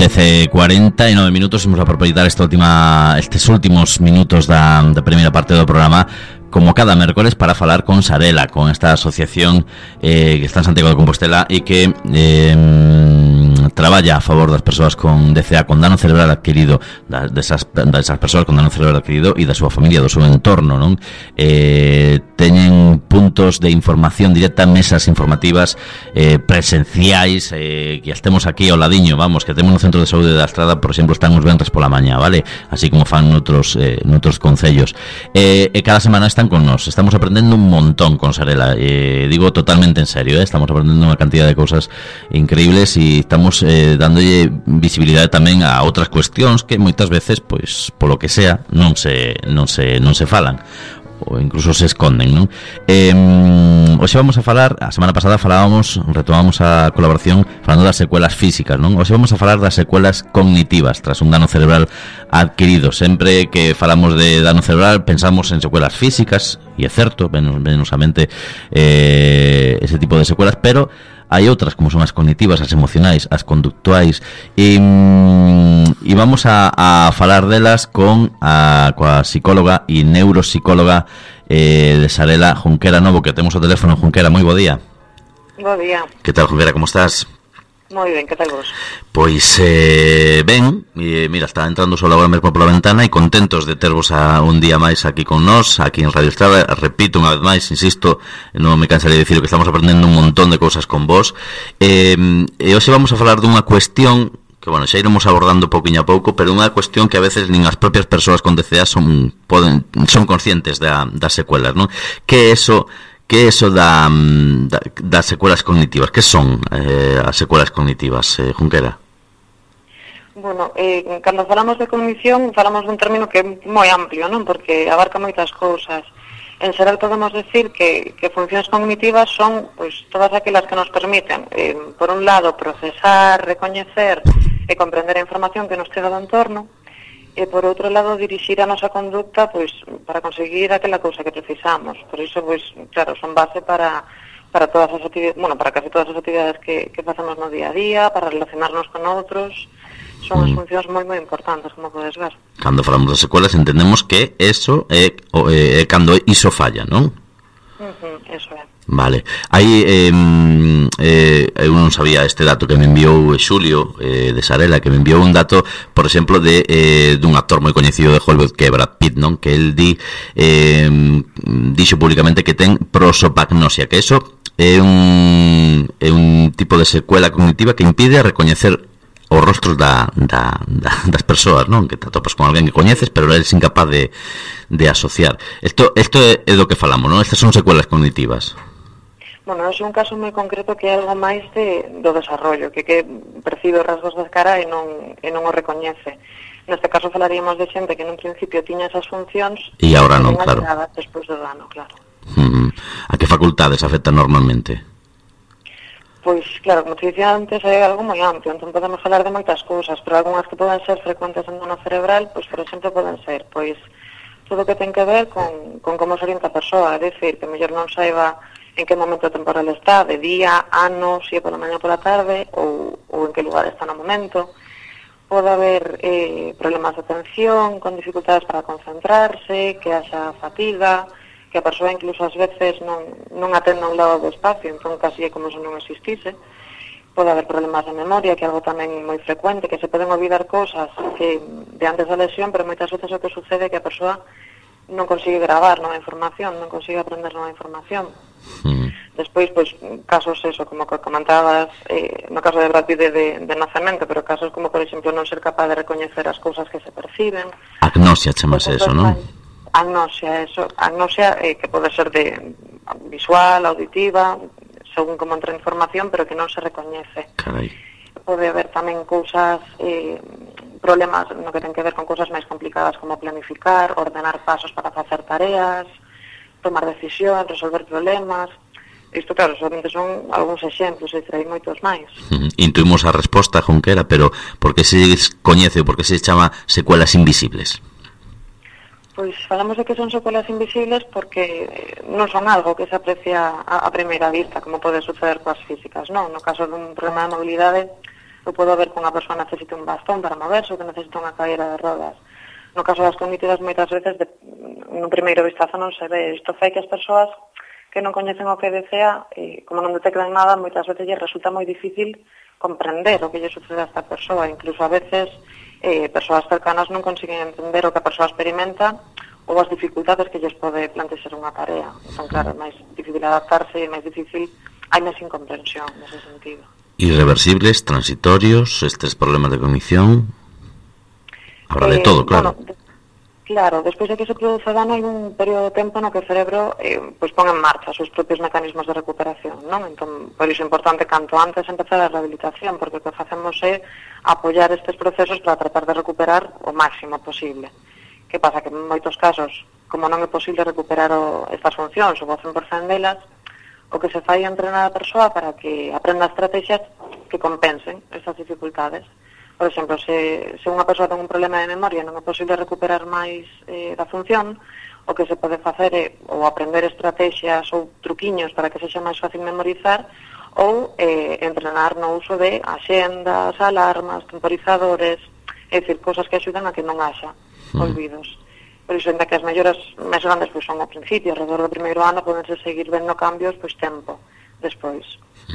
10:49 minutos. Imos aproveitar estes últimos minutos da primeira parte do programa, como cada mércoles, para falar con Sarela, con esta asociación que está en Santiago de Compostela e que traballa a favor das persoas con DCA, con dano cerebral adquirido, desas persoas con dano cerebral adquirido e da súa familia, do seu entorno, non? Teñen puntos de información directa, mesas informativas presenciais, que estemos aquí ao ladiño, vamos, que temos no Centro de Saúde da Estrada, por exemplo, están os venres pola mañá, vale? Así como fan noutros concellos. E cada semana están con nós, estamos aprendendo un montón con Sarela, digo totalmente en serio, estamos aprendendo unha cantidad de cousas increíbles e estamos dándolle visibilidade tamén a outras cuestións que moitas veces, pois, polo que sea, non se falan, ou incluso se esconden, non? Hoxe vamos a falar, a semana pasada retomamos a colaboración falando das secuelas físicas, non? Hoxe vamos a falar das secuelas cognitivas tras un dano cerebral adquirido. Sempre que falamos de dano cerebral pensamos en secuelas físicas, e é certo, venos a mente ese tipo de secuelas, pero hai outras, como son as cognitivas, as emocionais, as conductuais, e vamos a falar delas coa psicóloga e neuropsicóloga de Sarela, Junquera Novo, que temos o teléfono. Junquera, moi bo día. Bo día. Que tal, Junquera, como estás? Moi ben, que tal vos? Pois ben, mira, está entrando o sol agora mesmo pola ventana e contentos de tervos un día máis aquí con nós, aquí en Radio Estrada. Repito unha vez máis, insisto, non me cansaré de dicir que estamos aprendendo un montón de cousas con vos, e hoxe vamos a falar dunha cuestión que, bueno, xa iremos abordando pouquiño a pouco, pero unha cuestión que a veces nin as propias persoas con DCA son conscientes das secuelas, non? Que é eso das secuelas cognitivas? Que son as secuelas cognitivas, Junquera? Bueno, cando falamos de cognición, falamos dun término que é moi amplio, non? Porque abarca moitas cousas. En xeral podemos decir que funcións cognitivas son, pois, todas aquelas que nos permiten, por un lado, procesar, recoñecer e comprender a información que nos chega do entorno, e por outro lado dirixir a nosa conducta, pois, para conseguir aquela cousa que precisamos. Por iso, pois, claro, son base para todas as actividades, bueno, para casi todas as actividades que facemos no día a día, para relacionarnos con outros. Son as funcións moi importantes, como podes ver. Cando falamos das secuelas entendemos que eso é cando iso falla, non? Eso é. Vale. Aí eu non sabía este dato que me enviou Xulio de Sarela, que me enviou un dato, por exemplo, dun actor moi coñecido de Hollywood, que é Brad Pitt, non? Que el dixo públicamente que ten prosopagnosia, que eso é un tipo de secuela cognitiva que impide recoñecer os rostros das persoas, non? Que te atopas con alguén que coñeces, pero eres incapaz de asociar. Isto é do que falamos, non? Estas son secuelas cognitivas. Bueno, é un caso moi concreto que é algo máis do desarrollo, que percibe os rasgos da cara e non o recoñece. Neste caso falaríamos de xente que nun principio tiña esas funcións e agora non, claro. Despois do dano, claro. A que facultades afectan normalmente? Pois, claro, como te dicía antes, é algo moi amplio, entón podemos falar de moitas cousas, pero algunhas que poden ser frecuentes en dano cerebral, pois, por exemplo, poden ser, pois, todo o que ten que ver con como se orienta a persoa, é dicir, que mellor non saiba en que momento temporal está, de día, ano, se é pola mañá ou pola tarde, ou en que lugar está no momento. Pode haber problemas de atención, con dificultades para concentrarse, que haxa fatiga, que a persoa incluso ás veces non atenda un lado do espacio, entón casi é como se non existise. Pode haber problemas de memoria, que é algo tamén moi frecuente, que se poden olvidar cousas que de antes da lesión, pero moitas veces o que sucede é que a persoa non consigue gravar nova información, non consigue aprender nova información. Despois, pois, casos eso, como que comentabas, no caso de Brad Pitt de nacemento, pero casos como, por exemplo, non ser capaz de recoñecer as cousas que se perciben. Agnosia, chamase eso, non? Agnosia, que pode ser de visual, auditiva, según como entra a información, pero que non se recoñece. Carai. Pode haber tamén cousas, problemas no que ten que ver con cousas máis complicadas, como planificar, ordenar pasos para facer tareas, tomar decisións, resolver problemas. Isto, claro, solamente son algúns exemplos, e hai moitos máis. Intuimos a resposta, Junquera, pero por que se coñece ou por que se chama secuelas invisibles? Pois falamos de que son secuelas invisibles porque non son algo que se aprecia a primeira vista, como pode suceder coas físicas, non? No caso dun problema de mobilidade, Eu podo ver que unha persoa necesita un bastón para moverse ou que necesita unha cadeira de rodas. No caso das cognitivas, moitas veces, no primeiro vistazo non se ve. Isto fai que as persoas que non coñecen o que desea, como non detectan nada, moitas veces lle resulta moi difícil comprender o que lle sucede a esta persoa. Incluso a veces, persoas cercanas non consiguen entender o que a persoa experimenta ou as dificultades que lles pode plantexar unha tarea. Entón, claro, é máis difícil adaptarse e máis difícil, hai máis incomprensión nese sentido. Irreversibles, transitorios, estes problemas de cognición, habrá de todo, claro. Bueno, claro, despois de que se produce dano hai un período de tempo no que o cerebro pon en marcha os seus propios mecanismos de recuperación, non? Entón, por iso é importante canto antes empezar a rehabilitación, porque o que facemos é apoiar estes procesos para tratar de recuperar o máximo posible. Que pasa? Que en moitos casos, como non é posible recuperar estas funcións ou o 100% delas, o que se fai é entrenar a persoa para que aprenda estrategias que compensen estas dificultades. Por exemplo, se unha persoa ten un problema de memoria e non é posible recuperar máis da función, o que se pode facer é ou aprender estrategias ou truquiños para que sexa máis fácil memorizar ou entrenar no uso de axendas, alarmas, temporizadores, é dicir, cosas que axudan a que non haxa olvidos. Por iso, ainda que as melloras máis grandes pois, son ao principio, alrededor do primeiro ano, podense seguir vendo cambios pois tempo despois.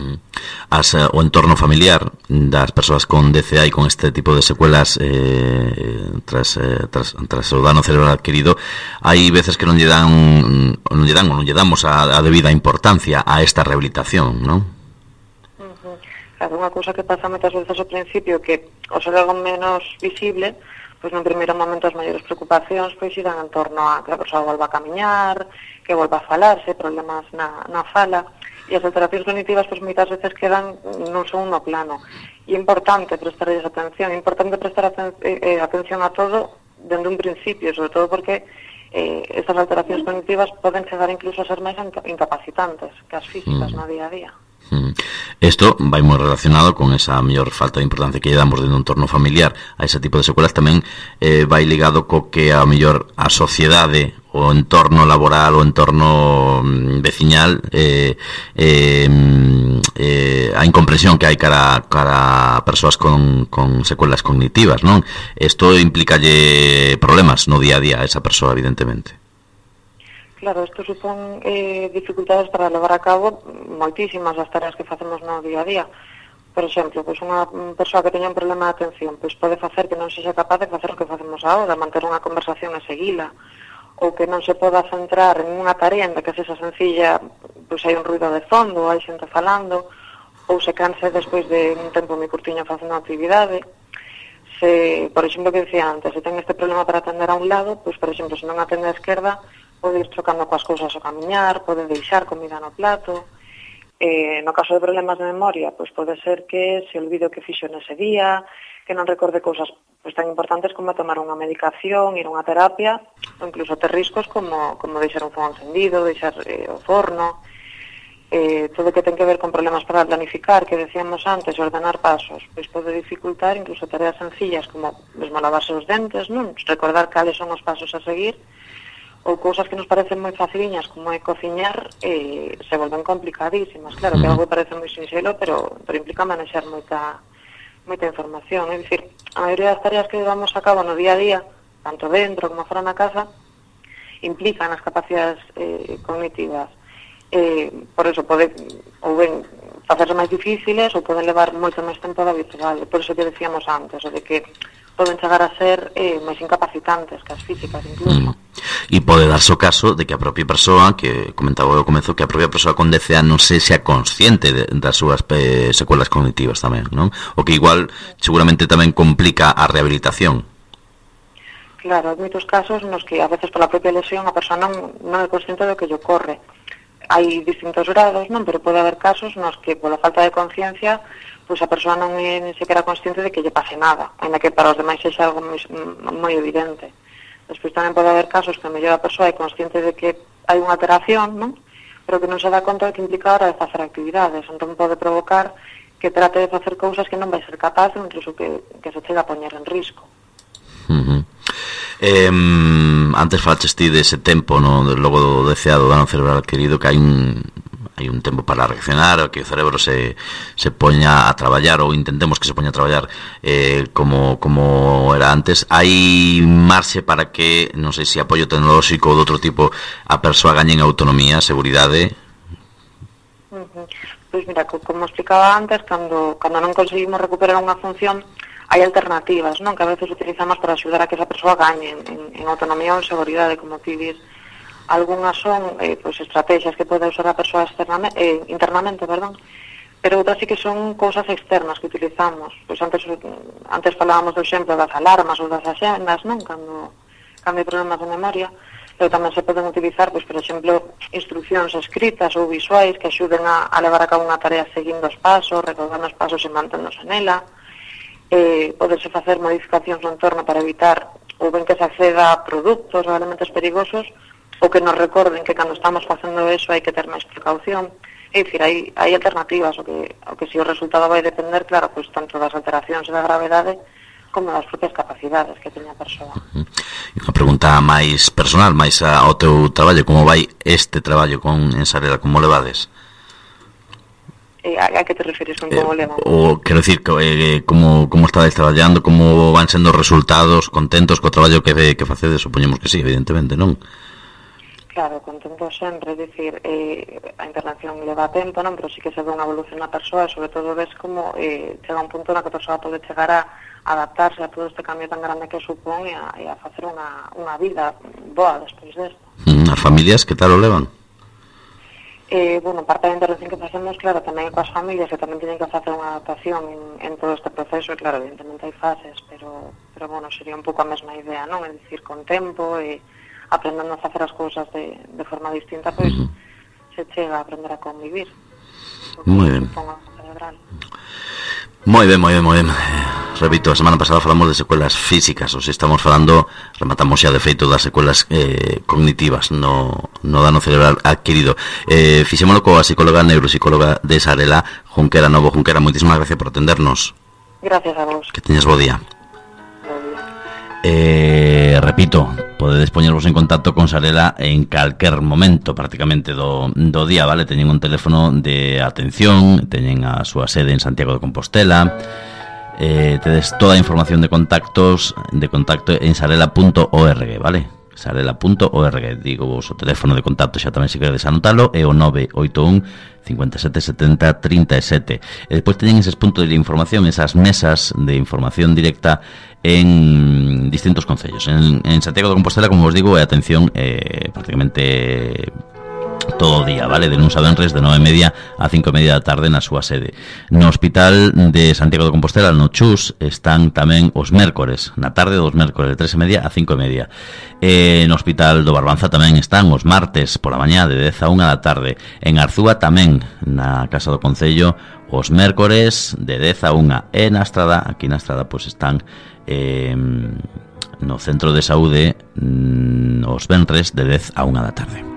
O entorno familiar das persoas con DCA e con este tipo de secuelas tras o dano cerebral adquirido, hai veces que non lle damos a debida importancia a esta rehabilitación, non? Claro, unha cousa que pasa moitas veces ao principio que o ser algo menos visible, pois no primeiro momento as maiores preocupacións pois irán en torno a que a persoa volva a camiñar, que volva a falarse, problemas na fala, e as alteracións cognitivas pois moitas veces quedan nun segundo plano. E é importante prestarles atención, é importante prestar atención a todo dende un principio, sobre todo porque estas alteracións cognitivas poden chegar incluso a ser máis incapacitantes que as físicas no día a día. Isto vai moi relacionado con esa mellor falta de importancia que lle damos dentro do entorno familiar a ese tipo de secuelas. Tamén vai ligado co que a mellor a sociedade, o entorno laboral, o entorno veciñal, a incomprensión que hai cara a persoas con secuelas cognitivas, non? Isto implicalle problemas no día a día a esa persoa, evidentemente. Claro, isto supón dificultades para levar a cabo moitísimas das tareas que facemos no día a día. Por exemplo, pois unha persoa que teña un problema de atención pois pode facer que non sexa capaz de facer o que facemos agora, manter unha conversación e seguila, ou que non se poda centrar en unha tarea en que sexa sencilla, pois hai un ruido de fondo, hai xente falando, ou se canse despois de un tempo moi curtiño facendo a actividade. Se, por exemplo, que dicía antes, se ten este problema para atender a un lado, pois, por exemplo, se non atende a esquerda, pode ir chocando coas cousas ao camiñar, pode deixar comida no plato. No caso de problemas de memoria, pois pode ser que se olvide o que fixo nese día, que non recorde cousas pois tan importantes como tomar unha medicación, ir a unha terapia, ou incluso ter riscos como deixar un fogo encendido, deixar o forno. Todo o que ten que ver con problemas para planificar, que decíamos antes, ordenar pasos, pois pode dificultar incluso tareas sencillas como mesmo lavarse os dentes, non? Recordar cales son os pasos a seguir, ou cousas que nos parecen moi faciliñas como é cociñar, se volven complicadísimas. Claro que algo parece moi sinxelo, pero implica manexar moita información. É dicir, a maioría das tareas que levamos a cabo no día a día, tanto dentro como fora na casa, implican as capacidades cognitivas. Por eso pode ou ben facerse máis difíciles ou poden levar moito máis tempo do habitual. Por eso que decíamos antes, o de que poden chegar a ser máis incapacitantes que as físicas incluso. E pode darse o caso de que a propia persoa, que comentaba ao comezo, que a propia persoa con DCA non sexa consciente das súas secuelas cognitivas tamén, non? O que igual seguramente tamén complica a rehabilitación. Claro, hai moitos casos nos que a veces pola propia lesión a persoa non é consciente do que lle ocorre. Hai distintos grados, non? Pero pode haber casos nos que pola falta de conciencia pois a persoa non é ni sequera consciente de que lle pase nada, ainda que para os demais sexa algo moi evidente. Despois tamén pode haber casos que a mellor a persoa é consciente de que hai unha alteración, non? Pero que non se dá conta de que implica a hora de facer actividades, entón pode provocar que trate de facer cousas que non vai ser capaz ou incluso que se chega a poñer en risco. Antes falaches ti dese tempo, no, logo do DCA, do dano cerebral adquirido, que hai hai un tempo para reaccionar, que o cerebro se poña a traballar, ou intentemos que se poña a traballar como era antes. Hai marxe para que, non sei se apoio tecnolóxico ou de outro tipo, a persoa gañe en autonomía, seguridade? Pois mira, como explicaba antes, cando non conseguimos recuperar unha función, hai alternativas, non? Que a veces utilizamos para axudar a que esa persoa gañe en autonomía ou en seguridade, como ti dis. Algunhas son pois estrategias que pode usar a persoa internamente, pero outras sí que son cousas externas que utilizamos. Pois antes falábamos do exemplo das alarmas ou das axendas, non? Cando hai problemas de memoria, pero tamén se poden utilizar, pois, por exemplo, instruccións escritas ou visuais que axuden a levar a cabo unha tarea seguindo os pasos, recordando os pasos e manténdose nela. Poderse facer modificacións no entorno para evitar ou ben que se acceda a produtos ou elementos perigosos, ou que nos recorden que cando estamos facendo eso hai que ter máis precaución. É dicir, hai alternativas, o que si o resultado vai depender, claro, pois tanto das alteracións e da gravedade como das propias capacidades que teña a persoa. E unha pregunta máis personal, máis ao teu traballo, como vai este traballo en Sarela, como levades? A que te refires con como levamos? Quero dicir, como estades traballando, como van sendo os resultados, contentos co traballo que facedes? Supoñemos que sí, evidentemente, non? Claro, contento sempre, dicir, a intervención leva tempo, non? Pero sí que se ve unha evolución na persoa e sobre todo ves como chega un punto na que a persoa pode chegar a adaptarse a todo este cambio tan grande que supón e a facer unha vida boa despois desto. As familias, que tal o levan? Bueno, parte da intervención que facemos, claro, tamén coas familias que tamén teñen que facer unha adaptación en todo este proceso, e claro, evidentemente hai fases, pero bueno, sería un pouco a mesma idea, non? É dicir, con tempo e aprendendo a facer as cousas de forma distinta, pois se chega a aprender a convivir. Moi ben. Moi ben. Repito, a semana pasada falamos de secuelas físicas, ou se estamos falando, rematamos xa de feito das secuelas cognitivas no dano cerebral adquirido. Fixémolo coa psicóloga neuropsicóloga de Sarela, Junquera Novo. Junquera, moitísimas gracias por atendernos. Gracias a vos. Que teñas bo día. Repito, podedes poñervos en contacto con Sarela en calquer momento prácticamente do día, vale? Teñen un teléfono de atención, teñen a súa sede en Santiago de Compostela, tedes toda a información de contacto en sarela.org, vale? sarela.org, digo vos o teléfono de contacto xa tamén se queredes anotalo, é o 981 57 70 37. E despois teñen eses puntos de información, esas mesas de información directa en distintos concellos. En Santiago de Compostela, como vos digo, é atención prácticamente todo o día, vale? De luns a venres, de 9:30 a 5:30 da tarde na súa sede. No Hospital de Santiago de Compostela, no Chus, están tamén os mércores, na tarde dos mércores, de 3:30 a 5:30. No Hospital do Barbanza tamén están os martes pola mañá, de 10 a 1 da tarde. En Arzúa tamén, na Casa do Concello, os mércores de 10 a 1. E na Estrada, aquí na Estrada, pois están no Centro de Saúde os venres de 10 a 1 da tarde.